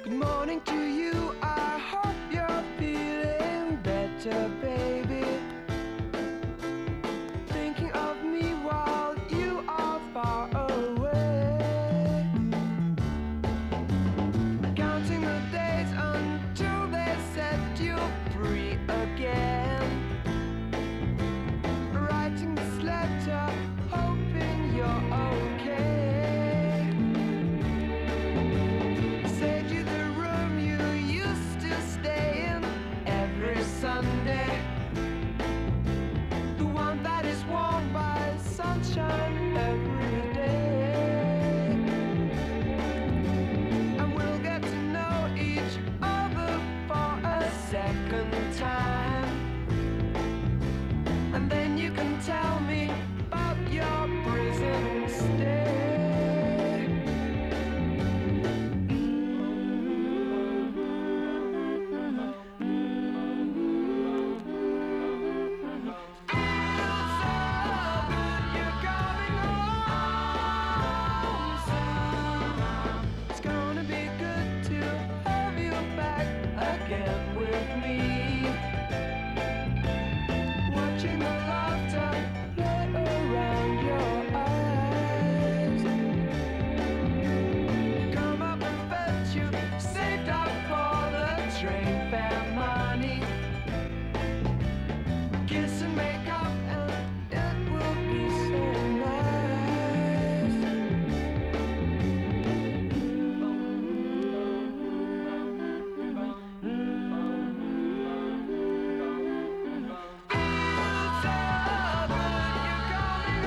Good morning to you, I hope you're feeling better, baby. Thinking of me while you are far away. Counting the days until they set you free again. Writing this letter, hoping you're okay. Saved you the room you used to stay in every Sunday. The one that is warmed by sunshine every day. And we'll get to know each other for a second time. And then you can tell me about your prison stay. It's gonna be good to have you back again with me. Watching the laughter play around your eyes. Come up and fetch you, saved up for the train fare money. Kiss and make up and it will be so nice. It's so good you're coming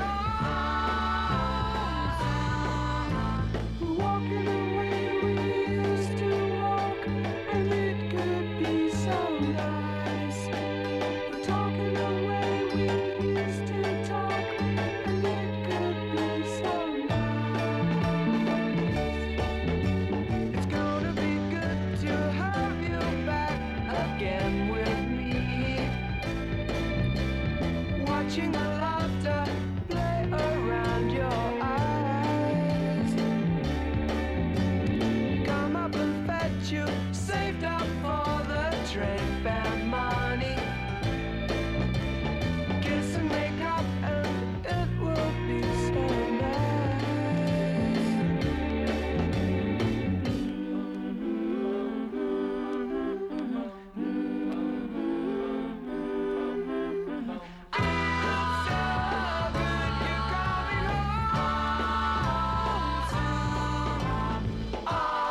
home soon. Walking the way we used to walk, and it could be so nice. Talking the way we used to talk, and it could be so nice. It's gonna be good to have you back again with me. Watching the laughter play around your eyes. Come up and fetch you, saved up for the train fare money. Kiss and make up and it will be so nice. It's so good you're coming home soon.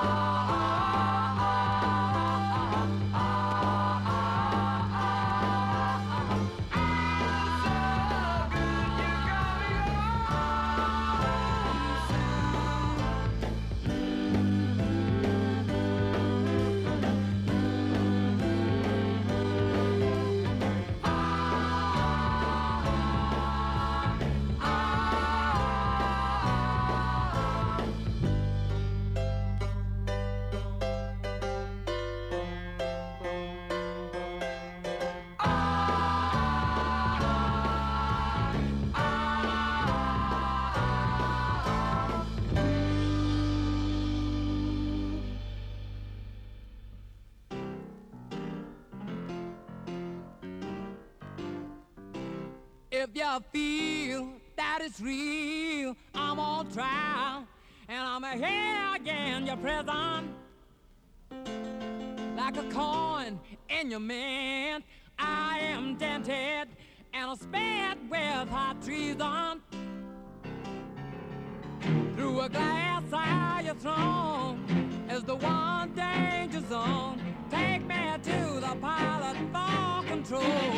If you feel that it's real, I'm on trial, and I'm here again, your prison. Like a coin in your mint, I am dented and I'm spared with hot treason. Through a glass eye you're thrown is the one danger zone. Take me to the pilot for control.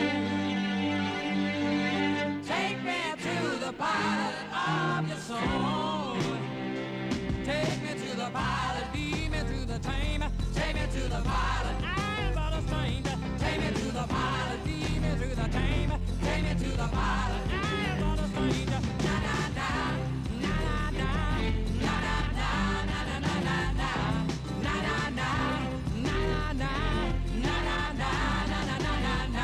Take me to the pilot of your soul. Take me to the pilot, lead me to the tamer. Take me to the pilot, I'm but a stranger. Take me to the pilot, lead me to the tamer. Take me to the pilot, I'm but a stranger. Na na na, na na na, na na na, na na na na, na na na, na na na, na na na, na na na na.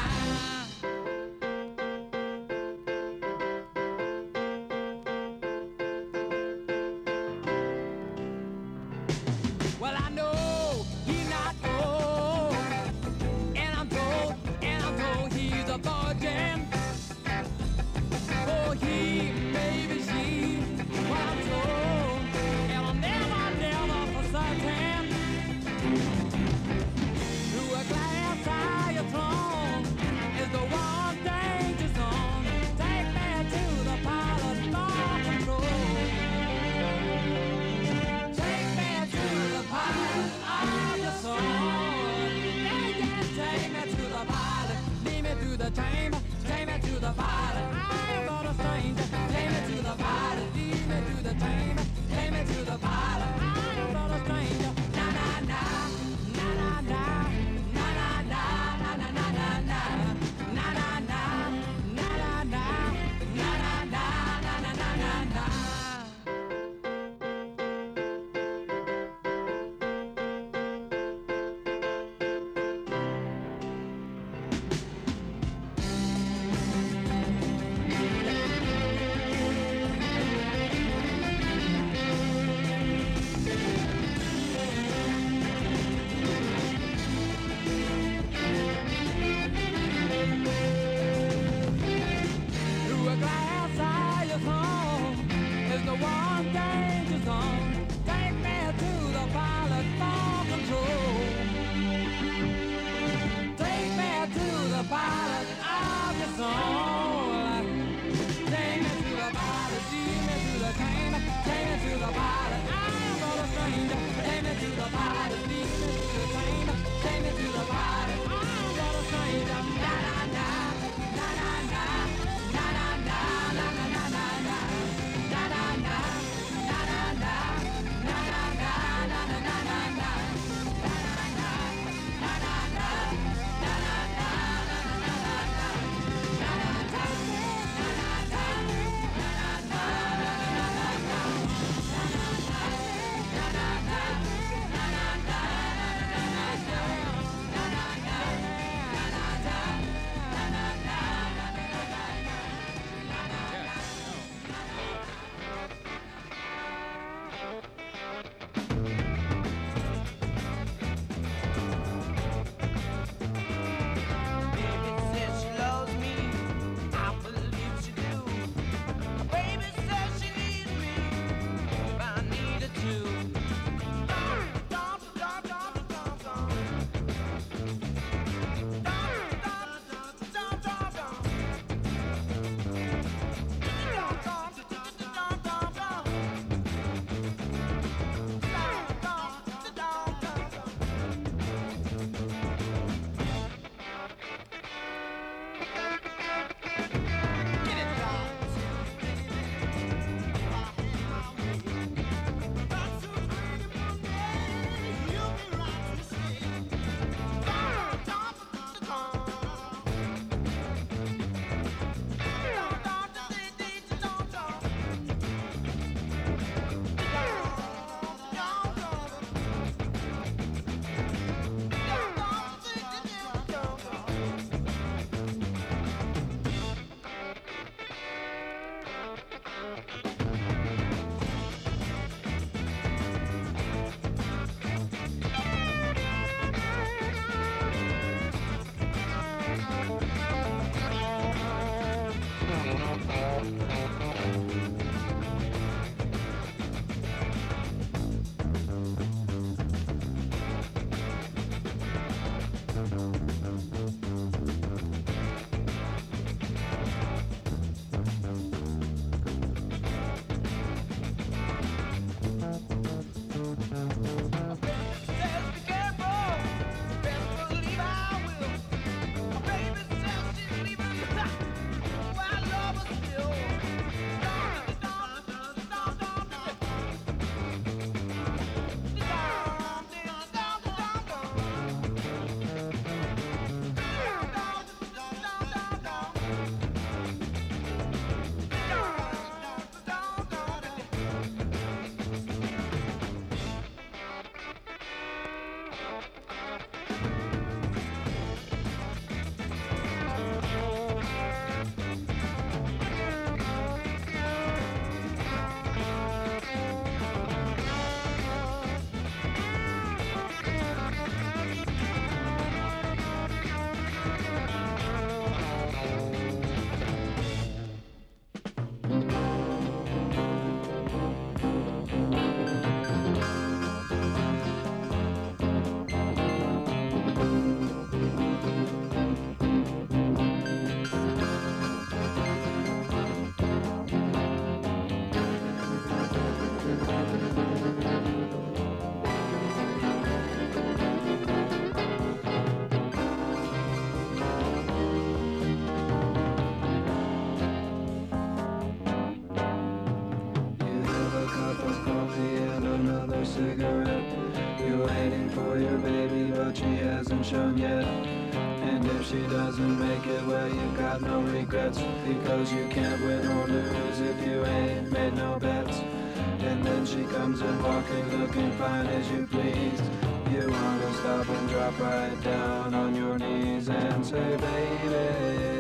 cigarette. You're waiting for your baby, but she hasn't shown yet. And if she doesn't make it, well, you got no regrets, because you can't win or lose if you ain't made no bets. And then she comes in walking, looking fine as you please. You wanna stop and drop right down on your knees and say, baby,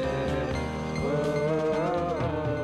whoa.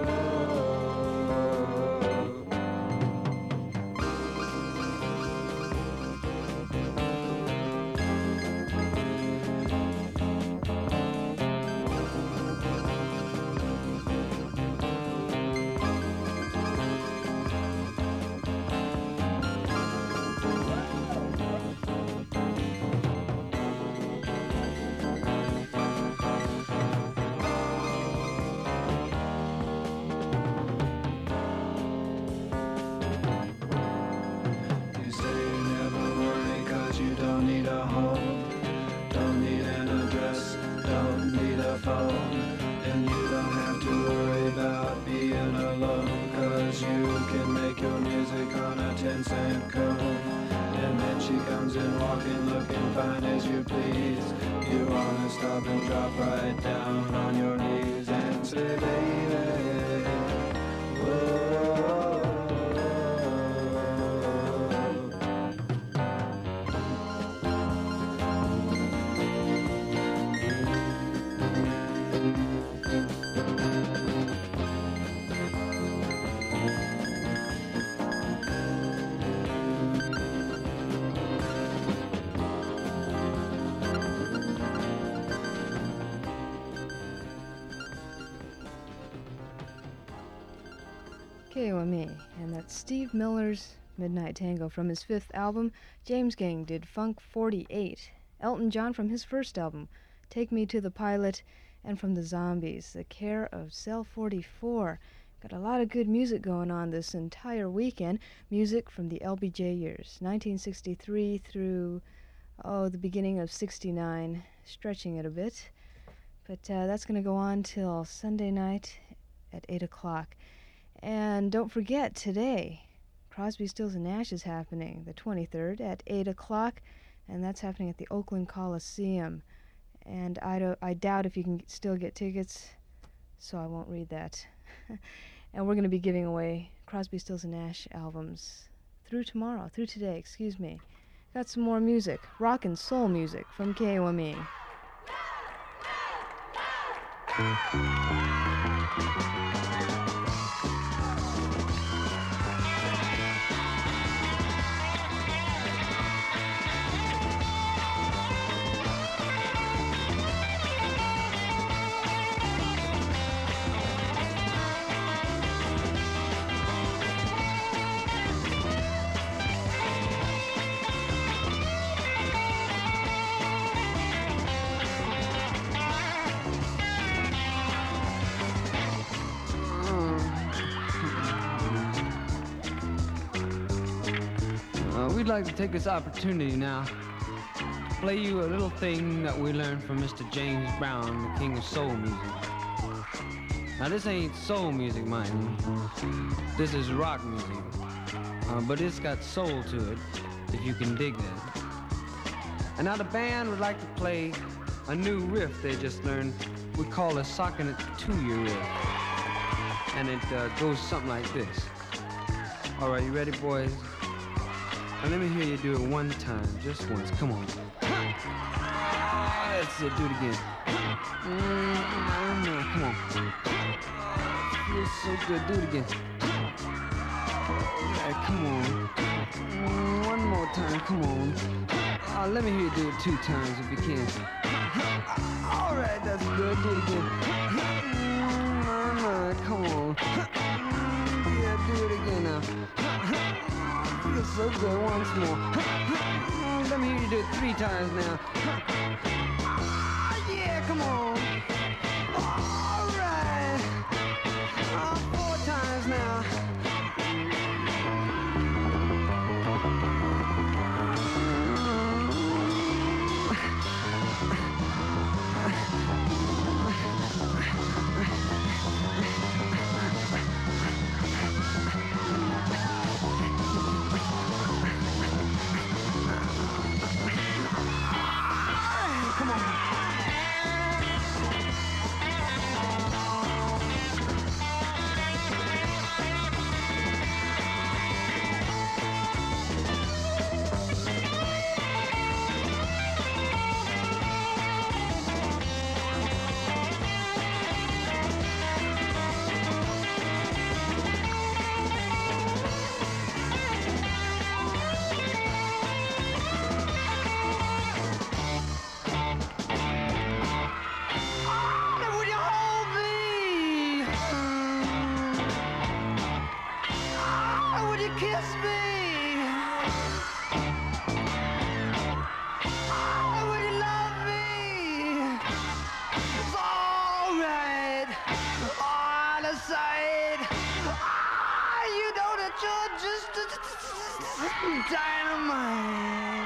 KOME, and that's Steve Miller's Midnight Tango from his 5th album. James Gang did Funk 48. Elton John from his first album, Take Me to the Pilot, and from the Zombies, The Care of Cell 44. Got a lot of good music going on this entire weekend. Music from the LBJ years, 1963 through, the beginning of 69, stretching it a bit. But that's going to go on till Sunday night at 8 o'clock. And don't forget, today, Crosby, Stills & Nash is happening, the 23rd, at 8 o'clock, and that's happening at the Oakland Coliseum. And I doubt if you can still get tickets, so I won't read that. And we're going to be giving away Crosby, Stills & Nash albums through today. Got some more music, rock and soul music from KOME. We'd like to take this opportunity now to play you a little thing that we learned from Mr. James Brown, the king of soul music. Now this ain't soul music, mind you. This is rock music. But it's got soul to it, if you can dig that. And now the band would like to play a new riff they just learned. We call a socking it to-year riff. And it goes something like this. All right, you ready, boys? Now let me hear you do it one time, just once. Come on. That's it. Do it again. Come on. Feels so good. Do it again. All right, come on. One more time. Come on. Let me hear you do it 2 times if you can. All right, that's good. Do it again. Come on. Yeah, do it again now. Feels so good. Once more. Let me hear you do it 3 times now. Yeah, come on. All right. 4 times now. man.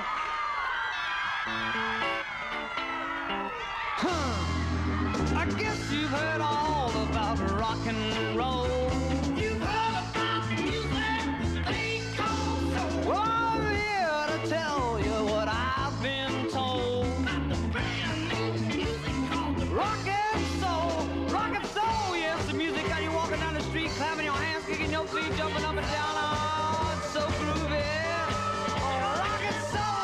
Huh. I guess you've heard all about rock and roll. You've heard about music they call soul. Well, I'm here to tell you what I've been told. About the brand new music called rock and soul. Rock and soul, yes, the music got you walking down the street, clapping your hands, kicking your feet, jumping up and down. Oh, it's so groovy. Oh, rock and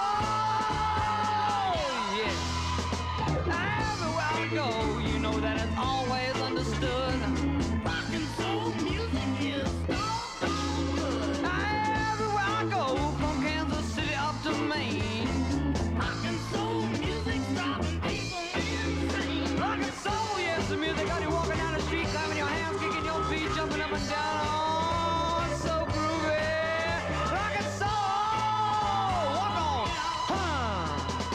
soul, yeah. Everywhere I go, you know that it's always understood. Rock and soul music is so good. Everywhere I go, from Kansas City up to Maine. Rock and soul music's driving people insane. Rock and soul, yes, the music got you walking down the street, clapping your hands, kicking your feet, jumping up and down. Oh, it's so groovy. Rock and soul, walk on, huh?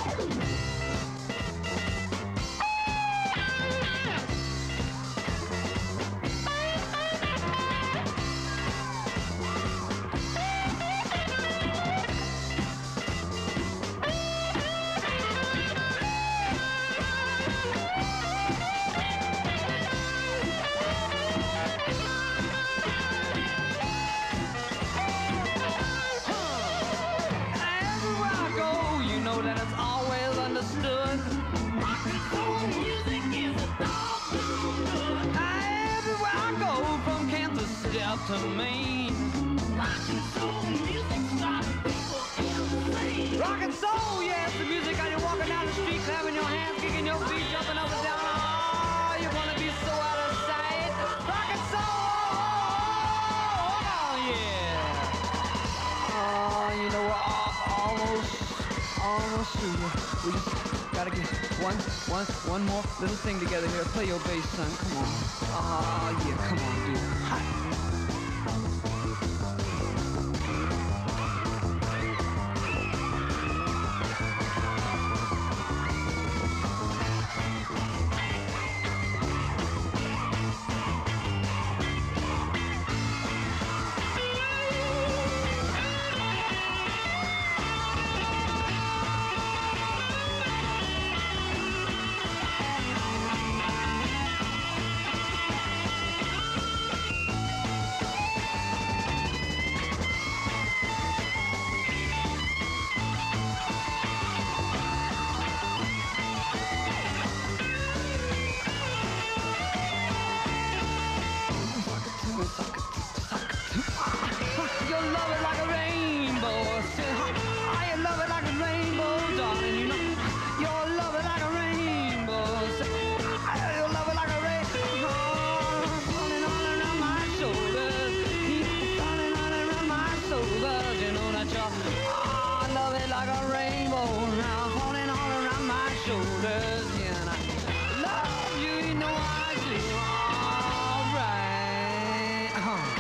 Everywhere I go, you know that it's always understood. Rock and soul music is a dog food good. Everywhere I go, from Kansas City up to Maine. Rock and soul music stops people insane. Rock and soul, yes, the music got you walking down the street, clapping your hands, kicking your feet, jumping up and down. Oh, you're gonna be so out of sight. Rock and soul, oh yeah. Oh, you know we're almost through. We just gotta get one more little thing together here. Play your bass, son. Come on. Oh yeah, come on, dude. Hot. You love it like a rainbow. I love it like a rainbow, darling. You know, you love it like a rainbow. You love it like a rainbow. Falling all around my shoulders. Keep falling all around my shoulders. You know that I love it like a rainbow. Now falling all around my shoulders. Yeah, and I love you. You know I do. All right.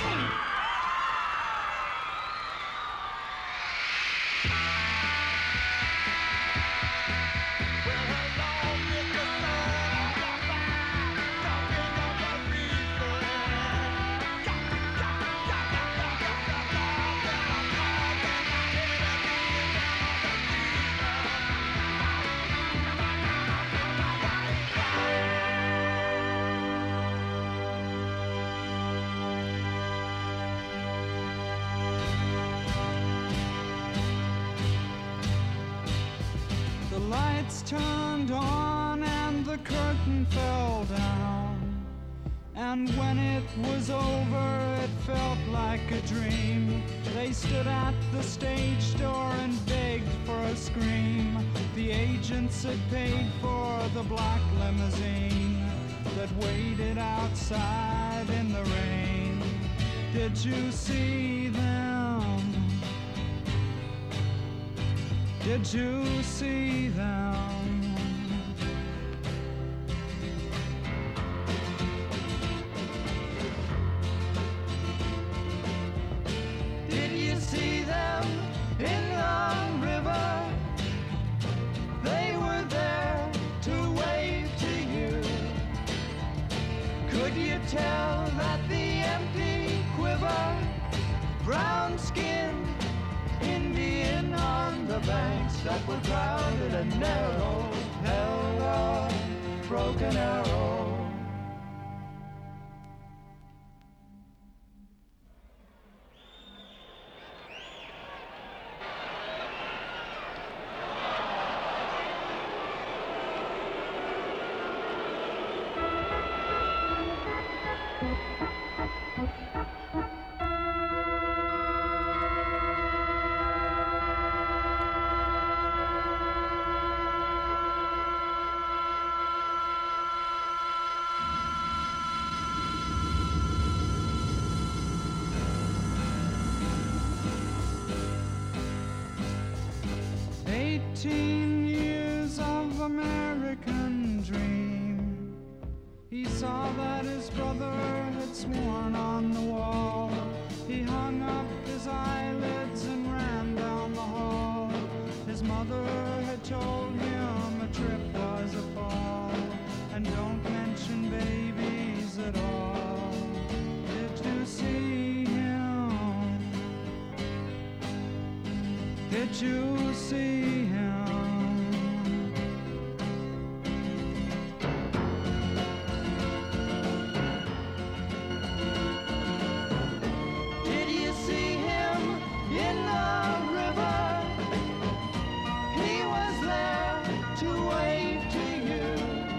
The lights turned on and the curtain fell down. And when it was over, it felt like a dream. They stood at the stage door and begged for a scream. The agents had paid for the black limousine that waited outside in the rain. Did you see them? Did you see them? Did you see them in the river? They were there to wave to you. Could you tell that the empty quiver, brown skin, Indian heart, were crowded and narrow, held a broken arrow. 18 years of American dream. He saw that his brother had sworn on the wall. He hung up his eyelids and ran down the hall. His mother had told him a trip was a ball, and don't mention babies at all. Did you see him? Did you see him? Did you see him in the river? He was there to wave to you.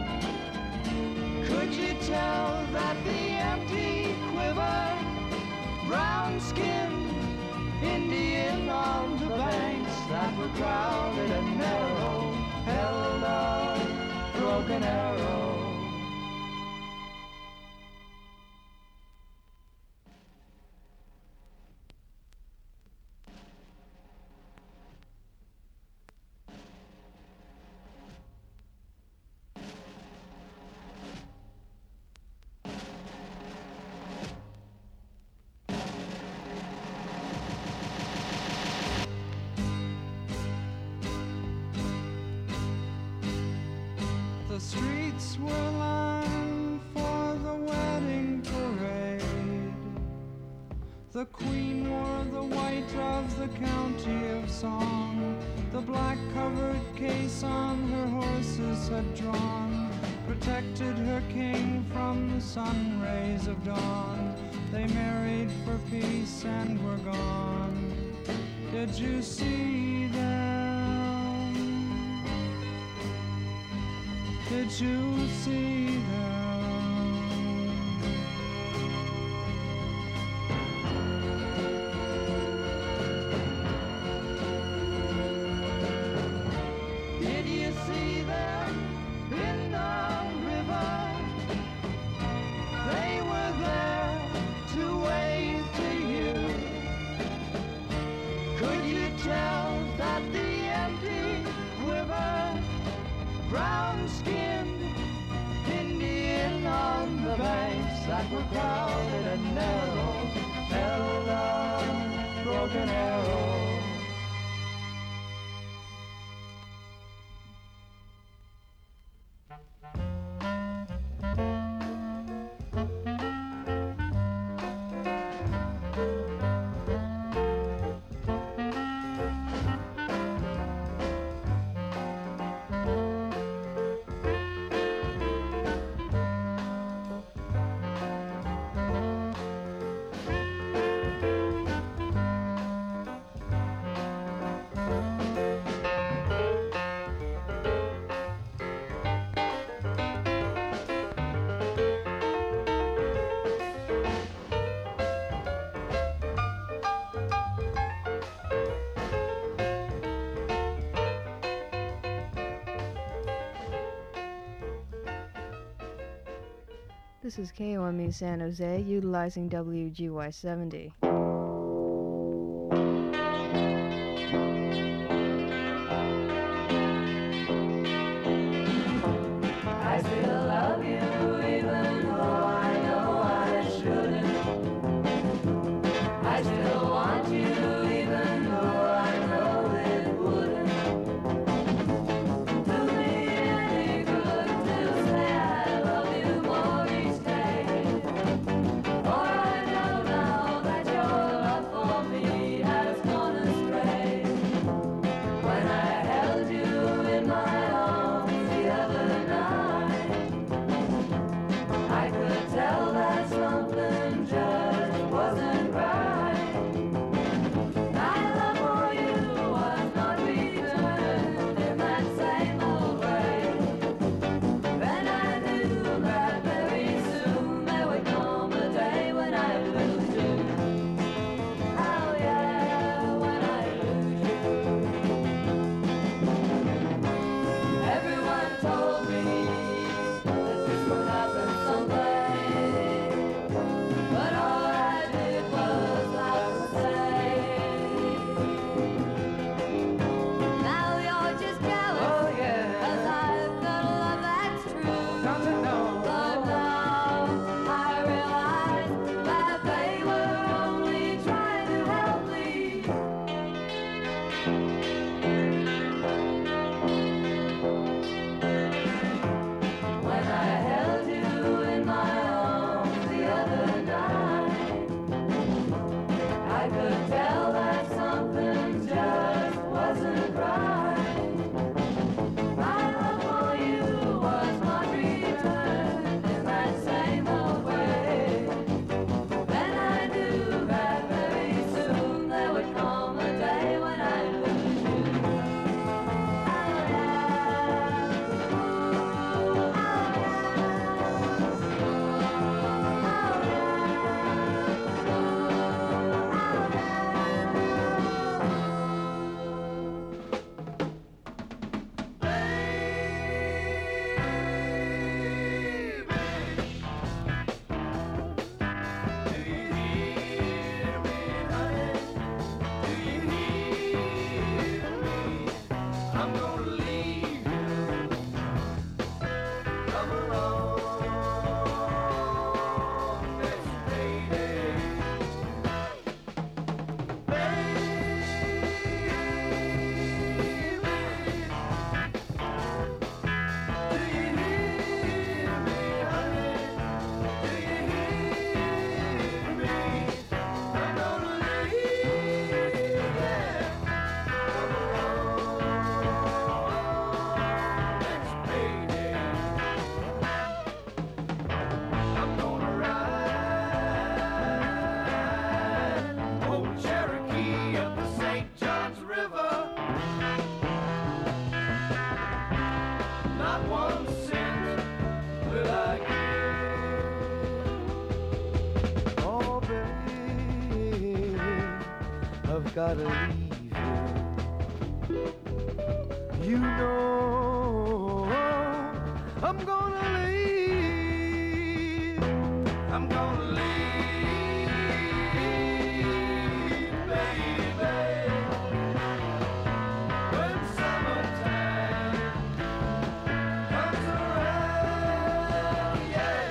Could you tell that the empty quiver, brown-skinned Indian on the banks that were crowded and narrow, held a broken arrow? The streets were lined for the wedding parade. The queen wore the white of the county of song. The black-covered case on her horses had drawn protected her king from the sun rays of dawn. They married for peace and were gone. Did you see them? Did you see them? Did you see them in the river? They were there to wave to you. Could you tell that the empty quiver, brown-skinned Indian on the banks that were crowded and narrow, held a broken arrow? This is KOME San Jose, utilizing WGY 70. I still love you even though I know I shouldn't. I still want you even though I know it wouldn't do me any good to say I love you more each day. For I know now that you're I'm gonna leave you. Come along next payday. Gotta leave you. You know I'm gonna leave. I'm gonna leave, baby. When summertime comes around, yeah.